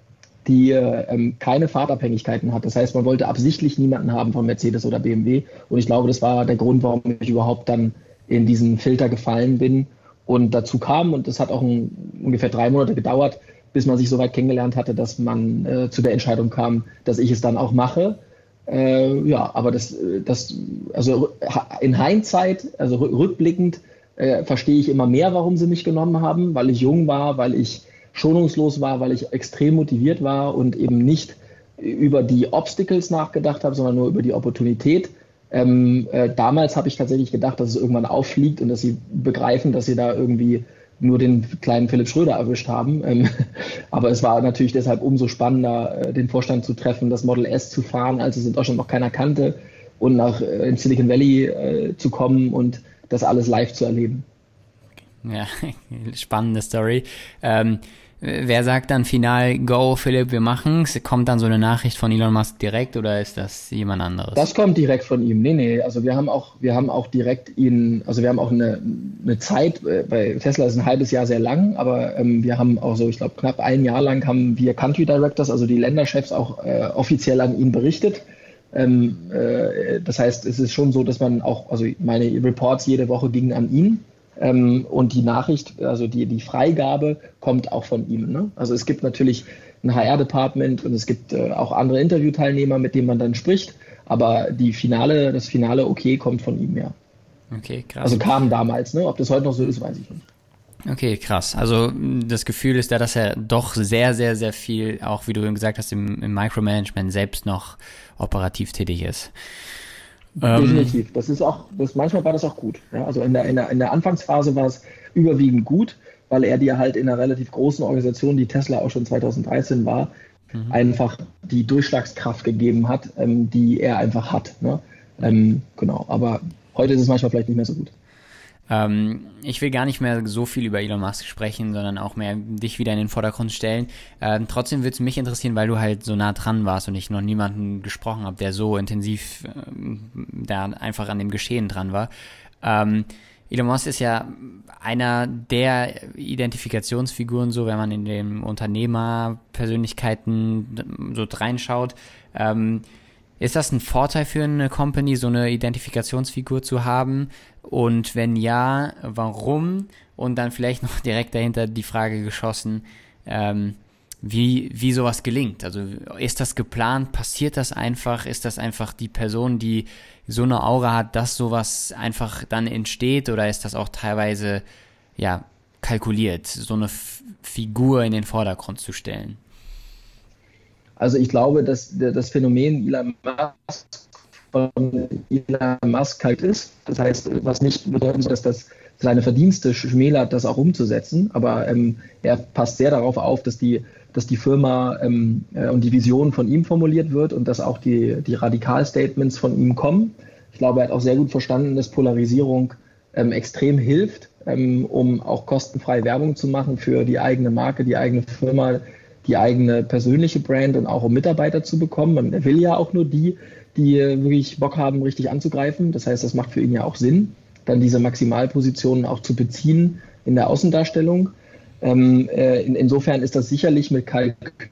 C: die ähm, keine Fahrtabhängigkeiten hat. Das heißt, man wollte absichtlich niemanden haben von Mercedes oder B M W. Und ich glaube, das war der Grund, warum ich überhaupt dann in diesen Filter gefallen bin und dazu kam. Und das hat auch ein, ungefähr drei Monate gedauert, bis man sich so weit kennengelernt hatte, dass man äh, zu der Entscheidung kam, dass ich es dann auch mache. Äh, ja, aber das, das, also in Hindsight, also rückblickend, Äh, verstehe ich immer mehr, warum sie mich genommen haben, weil ich jung war, weil ich schonungslos war, weil ich extrem motiviert war und eben nicht über die Obstacles nachgedacht habe, sondern nur über die Opportunität. Ähm, äh, damals habe ich tatsächlich gedacht, dass es irgendwann auffliegt und dass sie begreifen, dass sie da irgendwie nur den kleinen Philipp Schröder erwischt haben. Ähm, aber es war natürlich deshalb umso spannender, äh, den Vorstand zu treffen, das Model S zu fahren, als es in Deutschland noch keiner kannte und nach äh, in Silicon Valley äh, zu kommen und das alles live zu erleben.
B: Ja, spannende Story. Ähm, wer sagt dann final, go Philipp, wir machen's? Kommt dann so eine Nachricht von Elon Musk direkt oder ist das jemand anderes?
C: Das kommt direkt von ihm. Nee, nee, also wir haben auch, wir haben auch direkt ihn, also wir haben auch eine, eine Zeit, bei Tesla ist ein halbes Jahr sehr lang, aber ähm, wir haben auch so, ich glaube, knapp ein Jahr lang haben wir Country Directors, also die Länderchefs auch äh, offiziell an ihn berichtet. Ähm, äh, das heißt, es ist schon so, dass man auch, also meine Reports jede Woche gingen an ihn ähm, und die Nachricht, also die, die Freigabe kommt auch von ihm. Ne? Also es gibt natürlich ein H R-Department und es gibt äh, auch andere Interviewteilnehmer, mit denen man dann spricht, aber die finale, das finale Okay kommt von ihm, ja.
B: Okay, krass.
C: Also kam damals, ne? Ob das heute noch so ist, weiß ich nicht.
B: Okay, krass. Also das Gefühl ist da, dass er doch sehr, sehr, sehr viel, auch wie du gesagt hast, im, im Micromanagement selbst noch operativ tätig ist.
C: Definitiv. Ähm, das ist auch, das, manchmal war das auch gut. Ja, also in der, in, der, in der Anfangsphase war es überwiegend gut, weil er dir halt in einer relativ großen Organisation, die Tesla auch schon zweitausenddreizehn war, mhm. einfach die Durchschlagskraft gegeben hat, ähm, die er einfach hat. Ne? Ähm, genau. Aber heute ist es manchmal vielleicht nicht mehr so gut.
B: Ähm, ich will gar nicht mehr so viel über Elon Musk sprechen, sondern auch mehr dich wieder in den Vordergrund stellen. Ähm, trotzdem würde es mich interessieren, weil du halt so nah dran warst und ich noch niemanden gesprochen habe, der so intensiv ähm, da einfach an dem Geschehen dran war. Ähm, Elon Musk ist ja einer der Identifikationsfiguren, so wenn man in den Unternehmerpersönlichkeiten so reinschaut. Ähm, Ist das ein Vorteil für eine Company, so eine Identifikationsfigur zu haben? Und wenn ja, warum? Und dann vielleicht noch direkt dahinter die Frage geschossen, ähm, wie, wie sowas gelingt. Also ist das geplant? Passiert das einfach? Ist das einfach die Person, die so eine Aura hat, dass sowas einfach dann entsteht? Oder ist das auch teilweise ja kalkuliert, so eine F- Figur in den Vordergrund zu stellen?
C: Also ich glaube, dass das Phänomen Elon Musk von Elon Musk halt ist. Das heißt, was nicht bedeutet, dass das seine Verdienste schmälert, das auch umzusetzen. Aber ähm, er passt sehr darauf auf, dass die, dass die Firma ähm, äh, und die Vision von ihm formuliert wird und dass auch die, die Radikalstatements von ihm kommen. Ich glaube, er hat auch sehr gut verstanden, dass Polarisierung ähm, extrem hilft, ähm, um auch kostenfrei Werbung zu machen für die eigene Marke, die eigene Firma, die eigene persönliche Brand und auch um Mitarbeiter zu bekommen. Man will ja auch nur die, die wirklich Bock haben, richtig anzugreifen. Das heißt, das macht für ihn ja auch Sinn, dann diese Maximalpositionen auch zu beziehen in der Außendarstellung. Ähm, äh, in, insofern ist das sicherlich mit Kalkül,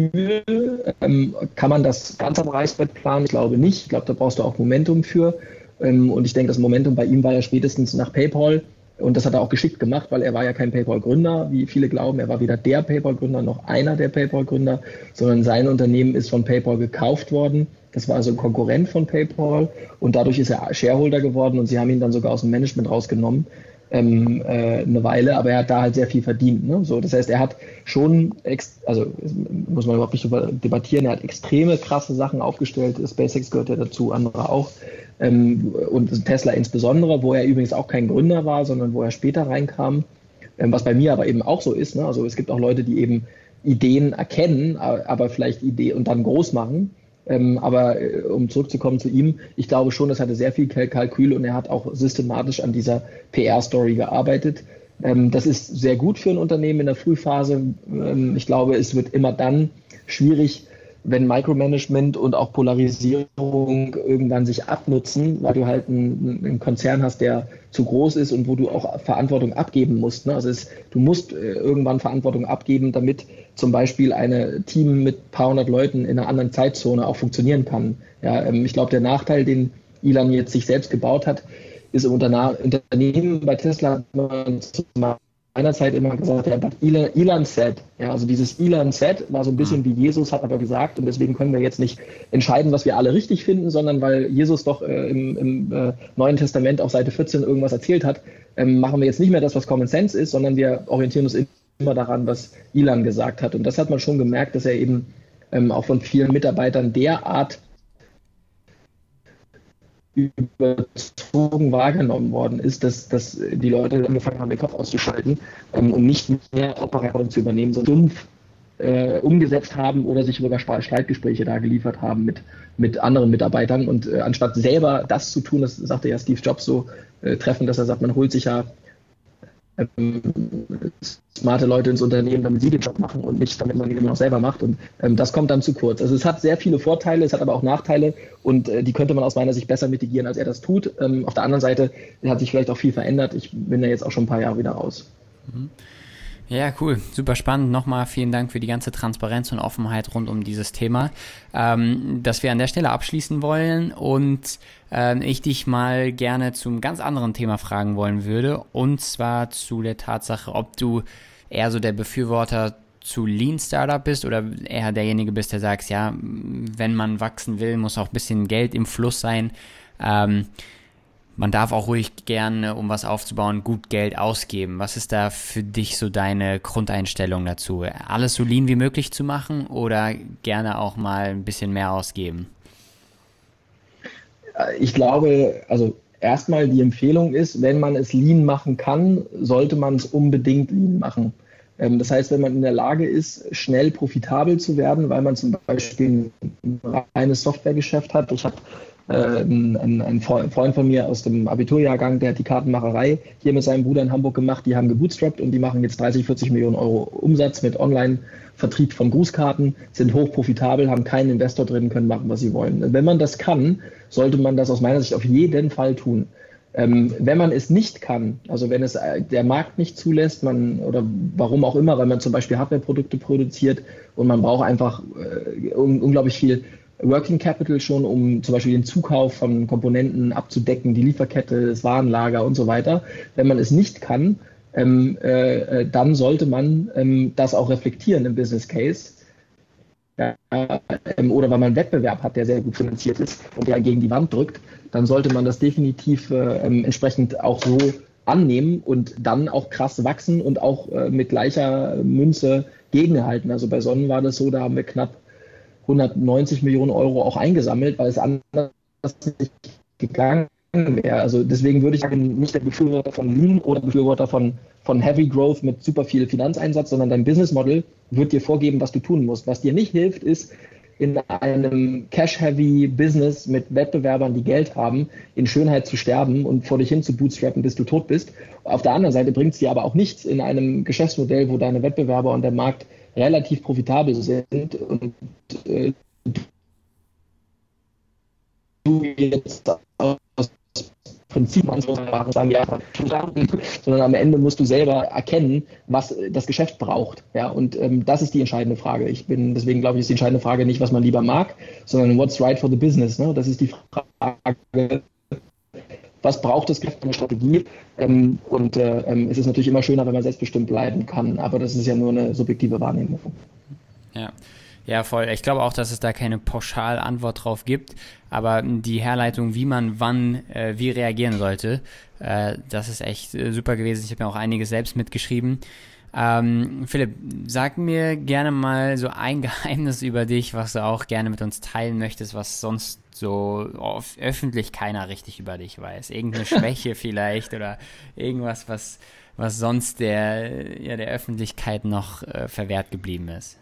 C: ähm, kann man das ganz am Reißbrett planen? Ich glaube nicht. Ich glaube, da brauchst du auch Momentum für. Ähm, und ich denke, das Momentum bei ihm war ja spätestens nach PayPal. Und das hat er auch geschickt gemacht, weil er war ja kein PayPal-Gründer, wie viele glauben. Er war weder der PayPal-Gründer noch einer der PayPal-Gründer, sondern sein Unternehmen ist von PayPal gekauft worden. Das war also ein Konkurrent von PayPal und dadurch ist er Shareholder geworden und sie haben ihn dann sogar aus dem Management rausgenommen, ähm, äh, eine Weile, aber er hat da halt sehr viel verdient. Ne? So, das heißt, er hat schon, ex- also muss man überhaupt nicht darüber debattieren, er hat extreme krasse Sachen aufgestellt, SpaceX gehört ja dazu, andere auch. Ähm, und Tesla insbesondere, wo er übrigens auch kein Gründer war, sondern wo er später reinkam, ähm, was bei mir aber eben auch so ist. Ne? Also es gibt auch Leute, die eben Ideen erkennen, aber vielleicht Ideen und dann groß machen. Ähm, aber äh, um zurückzukommen zu ihm, ich glaube schon, das hatte sehr viel Kalkül und er hat auch systematisch an dieser P R-Story gearbeitet. Ähm, das ist sehr gut für ein Unternehmen in der Frühphase. Ähm, ich glaube, es wird immer dann schwierig, wenn Micromanagement und auch Polarisierung irgendwann sich abnutzen, weil du halt einen, einen Konzern hast, der zu groß ist und wo du auch Verantwortung abgeben musst. Ne? Also es, du musst äh, irgendwann Verantwortung abgeben, damit zum Beispiel ein Team mit ein paar hundert Leuten in einer anderen Zeitzone auch funktionieren kann. Ja, ähm, ich glaube, der Nachteil, den Elon jetzt sich selbst gebaut hat, ist im Unterna- Unternehmen bei Tesla, man zu meiner Zeit immer gesagt, ja, but Elon, Elon said. Ja, also dieses Elon said war so ein bisschen wie Jesus hat aber gesagt und deswegen können wir jetzt nicht entscheiden, was wir alle richtig finden, sondern weil Jesus doch äh, im, im äh, Neuen Testament auf Seite vierzehn irgendwas erzählt hat, ähm, machen wir jetzt nicht mehr das, was Common Sense ist, sondern wir orientieren uns immer daran, was Elon gesagt hat. Und das hat man schon gemerkt, dass er eben ähm, auch von vielen Mitarbeitern derart überzogen wahrgenommen worden ist, dass, dass die Leute angefangen haben, den Kopf auszuschalten ähm, und nicht mehr Operationen zu übernehmen, sondern dumpf äh, umgesetzt haben oder sich sogar Streitgespräche da geliefert haben mit, mit anderen Mitarbeitern. Und äh, anstatt selber das zu tun, das sagte ja Steve Jobs so äh, treffend, dass er sagt, man holt sich ja ähm, smarte Leute ins Unternehmen, damit sie den Job machen und nicht, damit man ihn immer noch selber macht. Und ähm, das kommt dann zu kurz. Also es hat sehr viele Vorteile, es hat aber auch Nachteile und äh, die könnte man aus meiner Sicht besser mitigieren, als er das tut. Ähm, auf der anderen Seite hat sich vielleicht auch viel verändert. Ich bin ja jetzt auch schon ein paar Jahre wieder raus.
B: Mhm. Ja, cool. Super spannend. Nochmal vielen Dank für die ganze Transparenz und Offenheit rund um dieses Thema, ähm, das wir an der Stelle abschließen wollen und äh, ich dich mal gerne zum ganz anderen Thema fragen wollen würde, und zwar zu der Tatsache, ob du eher so der Befürworter zu Lean Startup bist oder eher derjenige bist, der sagt, ja, wenn man wachsen will, muss auch ein bisschen Geld im Fluss sein. Ähm, Man darf auch ruhig gerne, um was aufzubauen, gut Geld ausgeben. Was ist da für dich so deine Grundeinstellung dazu? Alles so lean wie möglich zu machen oder gerne auch mal ein bisschen mehr ausgeben?
C: Ich glaube, also erstmal die Empfehlung ist, wenn man es lean machen kann, sollte man es unbedingt lean machen. Das heißt, wenn man in der Lage ist, schnell profitabel zu werden, weil man zum Beispiel ein reines Softwaregeschäft hat. Ich habe Äh, ein, ein Freund von mir aus dem Abiturjahrgang, der hat die Kartenmacherei hier mit seinem Bruder in Hamburg gemacht, die haben gebootstrapped und die machen jetzt dreißig, vierzig Millionen Euro Umsatz mit Online-Vertrieb von Grußkarten, sind hoch profitabel, haben keinen Investor drin, können machen, was sie wollen. Wenn man das kann, sollte man das aus meiner Sicht auf jeden Fall tun. Ähm, wenn man es nicht kann, also wenn es der Markt nicht zulässt, man oder warum auch immer, weil man zum Beispiel Hardware-Produkte produziert und man braucht einfach äh, un- unglaublich viel Working Capital schon, um zum Beispiel den Zukauf von Komponenten abzudecken, die Lieferkette, das Warenlager und so weiter. Wenn man es nicht kann, ähm, äh, dann sollte man ähm, das auch reflektieren im Business Case. Ja, ähm, oder weil man einen Wettbewerb hat, der sehr gut finanziert ist und der gegen die Wand drückt, dann sollte man das definitiv äh, ähm, entsprechend auch so annehmen und dann auch krass wachsen und auch äh, mit gleicher Münze gegenhalten. Also bei Sonnen war das so, da haben wir knapp hundertneunzig Millionen Euro auch eingesammelt, weil es anders nicht gegangen wäre. Also deswegen würde ich sagen, nicht der Befürworter von Lean oder Befürworter von, von Heavy Growth mit super viel Finanzeinsatz, sondern dein Business Model wird dir vorgeben, was du tun musst. Was dir nicht hilft, ist, in einem Cash-Heavy-Business mit Wettbewerbern, die Geld haben, in Schönheit zu sterben und vor dich hin zu bootstrappen, bis du tot bist. Auf der anderen Seite bringt es dir aber auch nichts in einem Geschäftsmodell, wo deine Wettbewerber und der Markt relativ profitabel sind und äh, du jetzt aus Prinzip machen, sagen, ja, sondern am Ende musst du selber erkennen, was das Geschäft braucht. Ja, und ähm, das ist die entscheidende Frage. Ich bin, deswegen glaube ich, ist die entscheidende Frage nicht, was man lieber mag, sondern what's right for the business. Ne? Das ist die Frage, was braucht das Geschäft, eine Strategie? Ähm, und äh, ähm, es ist natürlich immer schöner, wenn man selbstbestimmt bleiben kann, aber das ist ja nur eine subjektive Wahrnehmung.
B: Ja. Ja, voll. Ich glaube auch, dass es da keine Pauschalantwort drauf gibt, aber die Herleitung, wie man wann äh, wie reagieren sollte, äh, das ist echt äh, super gewesen. Ich habe mir auch einiges selbst mitgeschrieben. Ähm, Philipp, sag mir gerne mal so ein Geheimnis über dich, was du auch gerne mit uns teilen möchtest, was sonst so oft, öffentlich keiner richtig über dich weiß. Irgendeine Schwäche vielleicht oder irgendwas, was, was sonst der, ja, der Öffentlichkeit noch äh, verwehrt geblieben ist.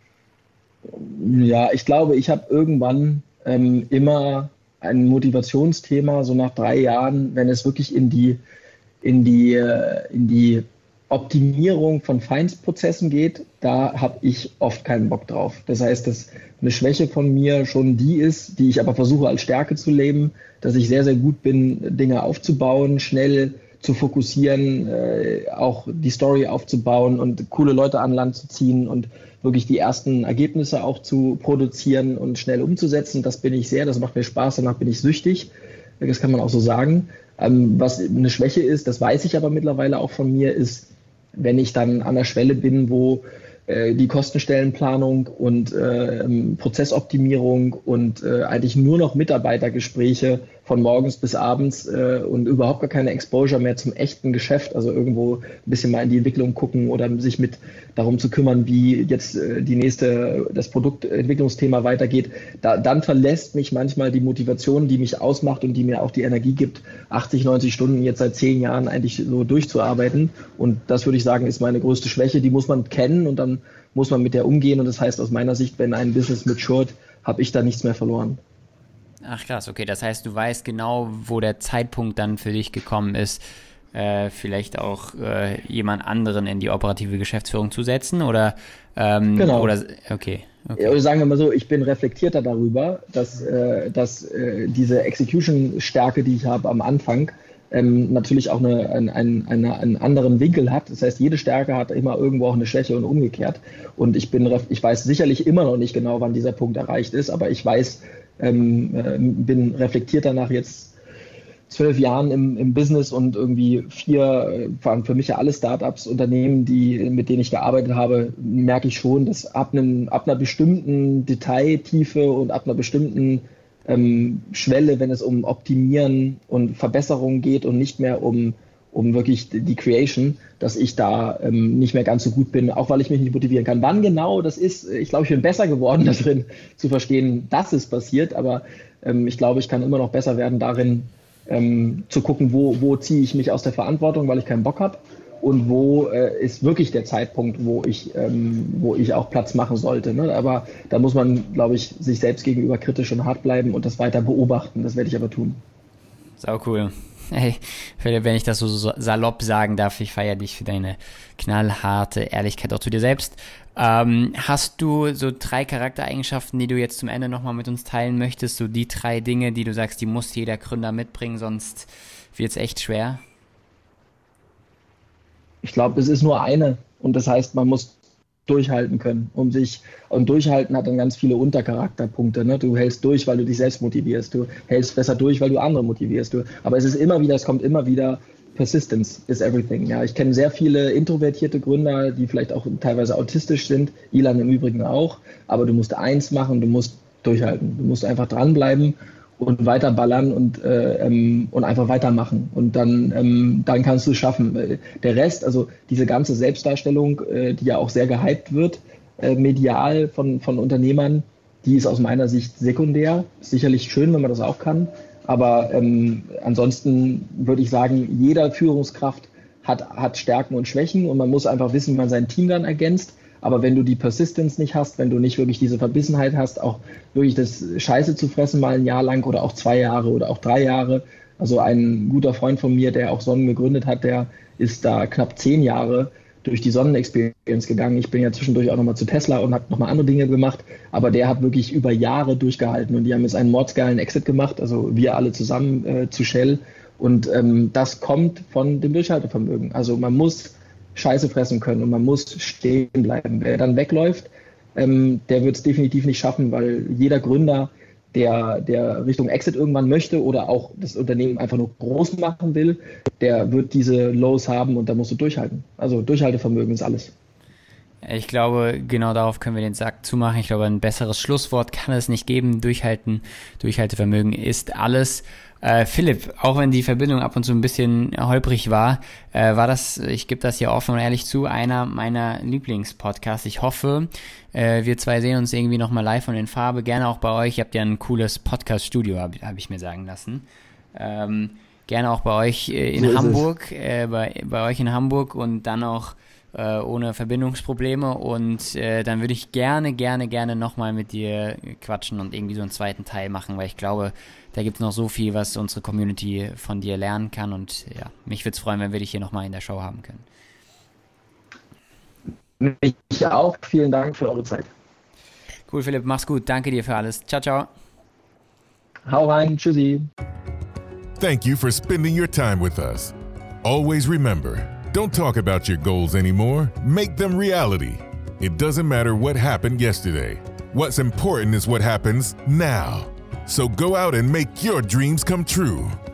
C: Ja, ich glaube, ich habe irgendwann ähm, immer ein Motivationsthema, so nach drei Jahren, wenn es wirklich in die, in die, äh, in die Optimierung von Feinstprozessen geht, da habe ich oft keinen Bock drauf. Das heißt, dass eine Schwäche von mir schon die ist, die ich aber versuche als Stärke zu leben, dass ich sehr, sehr gut bin, Dinge aufzubauen, schnell zu fokussieren, äh, auch die Story aufzubauen und coole Leute an Land zu ziehen und wirklich die ersten Ergebnisse auch zu produzieren und schnell umzusetzen. Das bin ich sehr, das macht mir Spaß, danach bin ich süchtig. Das kann man auch so sagen. Ähm, was eine Schwäche ist, das weiß ich aber mittlerweile auch von mir, ist, wenn ich dann an der Schwelle bin, wo äh, die Kostenstellenplanung und äh, Prozessoptimierung und äh, eigentlich nur noch Mitarbeitergespräche von morgens bis abends äh, und überhaupt gar keine Exposure mehr zum echten Geschäft, also irgendwo ein bisschen mal in die Entwicklung gucken oder sich mit darum zu kümmern, wie jetzt äh, die nächste, das Produktentwicklungsthema weitergeht, da, dann verlässt mich manchmal die Motivation, die mich ausmacht und die mir auch die Energie gibt, achtzig, neunzig Stunden jetzt seit zehn Jahren eigentlich so durchzuarbeiten, und das würde ich sagen, ist meine größte Schwäche, die muss man kennen und dann muss man mit der umgehen, und das heißt aus meiner Sicht, wenn ein Business matured, habe ich da nichts mehr verloren.
B: Ach krass, okay, das heißt, du weißt genau, wo der Zeitpunkt dann für dich gekommen ist, äh, vielleicht auch äh, jemand anderen in die operative Geschäftsführung zu setzen, oder? Ähm,
C: genau.
B: Oder, okay. okay.
C: Ja, sagen wir mal so, ich bin reflektierter darüber, dass, äh, dass äh, diese Execution-Stärke, die ich habe am Anfang, ähm, natürlich auch eine, ein, ein, eine, einen anderen Winkel hat. Das heißt, jede Stärke hat immer irgendwo auch eine Schwäche und umgekehrt. Und ich bin, ich weiß sicherlich immer noch nicht genau, wann dieser Punkt erreicht ist, aber ich weiß, ähm, äh, bin reflektiert danach jetzt zwölf Jahren im, im Business und irgendwie vier, waren für mich ja alle Startups, Unternehmen, die, mit denen ich gearbeitet habe, merke ich schon, dass ab, einem, ab einer bestimmten Detailtiefe und ab einer bestimmten ähm, Schwelle, wenn es um Optimieren und Verbesserung geht und nicht mehr um, um wirklich die Creation, dass ich da ähm, nicht mehr ganz so gut bin, auch weil ich mich nicht motivieren kann. Wann genau das ist, ich glaube, ich bin besser geworden darin zu verstehen, dass es passiert, aber ähm, ich glaube, ich kann immer noch besser werden darin, ähm, zu gucken, wo, wo ziehe ich mich aus der Verantwortung, weil ich keinen Bock habe, und wo äh, ist wirklich der Zeitpunkt, wo ich, ähm, wo ich auch Platz machen sollte. Ne? Aber da muss man, glaube ich, sich selbst gegenüber kritisch und hart bleiben und das weiter beobachten. Das werde ich aber tun.
B: Sau cool. Hey, Philipp, wenn ich das so salopp sagen darf, ich feiere dich für deine knallharte Ehrlichkeit auch zu dir selbst. Ähm, hast du so drei Charaktereigenschaften, die du jetzt zum Ende nochmal mit uns teilen möchtest? So die drei Dinge, die du sagst, die muss jeder Gründer mitbringen, sonst wird es echt schwer?
C: Ich glaube, es ist nur eine, und das heißt, man muss durchhalten können, um sich, und durchhalten hat dann ganz viele Untercharakterpunkte, ne? Du hältst durch, weil du dich selbst motivierst, du hältst besser durch, weil du andere motivierst, du, aber es ist immer wieder, es kommt immer wieder, Persistence is everything, ja, ich kenne sehr viele introvertierte Gründer, die vielleicht auch teilweise autistisch sind, Ilan im Übrigen auch, aber du musst eins machen, du musst durchhalten, du musst einfach dranbleiben und weiter ballern und, äh, ähm, und einfach weitermachen. Und dann, ähm, dann kannst du es schaffen. Der Rest, also diese ganze Selbstdarstellung, äh, die ja auch sehr gehypt wird, äh, medial von, von Unternehmern, die ist aus meiner Sicht sekundär. Sicherlich schön, wenn man das auch kann. Aber ähm, ansonsten würde ich sagen, jeder Führungskraft hat, hat Stärken und Schwächen, und man muss einfach wissen, wie man sein Team dann ergänzt. Aber wenn du die Persistence nicht hast, wenn du nicht wirklich diese Verbissenheit hast, auch wirklich das Scheiße zu fressen mal ein Jahr lang oder auch zwei Jahre oder auch drei Jahre. Also ein guter Freund von mir, der auch Sonnen gegründet hat, der ist da knapp zehn Jahre durch die Sonnen-Experience gegangen. Ich bin ja zwischendurch auch nochmal zu Tesla und habe nochmal andere Dinge gemacht, aber der hat wirklich über Jahre durchgehalten und die haben jetzt einen mordsgeilen Exit gemacht, also wir alle zusammen äh, zu Shell und ähm, das kommt von dem Durchhaltevermögen. Also man muss Scheiße fressen können und man muss stehen bleiben. Wer dann wegläuft, ähm, der wird es definitiv nicht schaffen, weil jeder Gründer, der, der Richtung Exit irgendwann möchte oder auch das Unternehmen einfach nur groß machen will, der wird diese Lows haben und da musst du durchhalten. Also Durchhaltevermögen ist alles.
B: Ich glaube, genau darauf können wir den Sack zumachen. Ich glaube, ein besseres Schlusswort kann es nicht geben. Durchhalten, Durchhaltevermögen ist alles. Äh, Philipp, auch wenn die Verbindung ab und zu ein bisschen holprig war, äh, war das, ich gebe das hier offen und ehrlich zu, einer meiner Lieblingspodcasts. Ich hoffe, äh, wir zwei sehen uns irgendwie nochmal live und in Farbe. Gerne auch bei euch. Ihr habt ja ein cooles Podcast-Studio, habe hab ich mir sagen lassen. Ähm, gerne auch bei euch äh, in so Hamburg, äh, bei, bei euch in Hamburg und dann auch äh, ohne Verbindungsprobleme und äh, dann würde ich gerne, gerne, gerne nochmal mit dir quatschen und irgendwie so einen zweiten Teil machen, weil ich glaube, da gibt es noch so viel, was unsere Community von dir lernen kann und ja, mich würde es freuen, wenn wir dich hier nochmal in der Show haben können.
C: Ich auch. Vielen Dank für eure Zeit.
B: Cool, Philipp. Mach's gut. Danke dir für alles. Ciao, ciao.
C: Hau rein. Tschüssi.
A: Thank you for spending your time with us. Always remember, don't talk about your goals anymore. Make them reality. It doesn't matter what happened yesterday. What's important is what happens now. So go out and make your dreams come true.